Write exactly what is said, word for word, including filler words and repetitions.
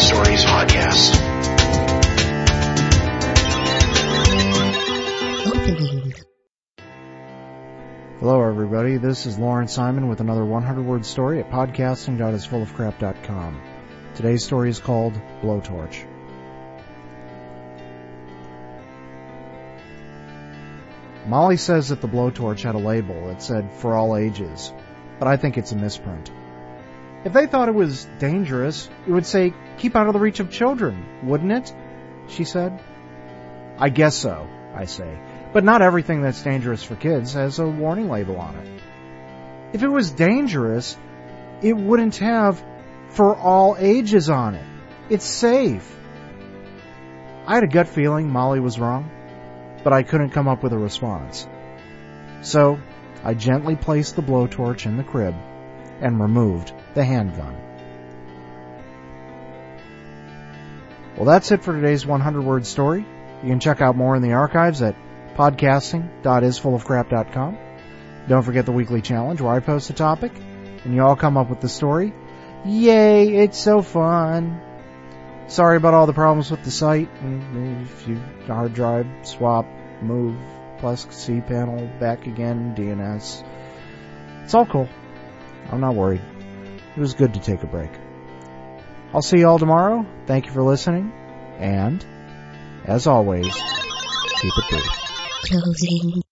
Stories podcast. Opening. Hello everybody, this is Lauren Simon with another one hundred word story at podcasting dot is full of crap dot com. Today's story is called Blowtorch. Molly says that the blowtorch had a label that said for all ages, but I think it's a misprint. If they thought it was dangerous, it would say keep out of the reach of children, wouldn't it? She said. I guess so, I say, but not everything that's dangerous for kids has a warning label on it. If it was dangerous, it wouldn't have for all ages on it. It's safe. I had a gut feeling Molly was wrong, but I couldn't come up with a response. So, I gently placed the blowtorch in the crib and removed the handgun. Well, that's it for today's one hundred word story. You can check out more in the archives at podcasting dot is full of crap dot com. Don't forget the weekly challenge where I post a topic and you all come up with the story. Yay, it's so fun. Sorry about all the problems with the site. If you hard drive, swap, move, plus cPanel, back again, D N S. It's all cool. I'm not worried. It was good to take a break. I'll see you all tomorrow. Thank you for listening. And, as always, keep it brief. Closing.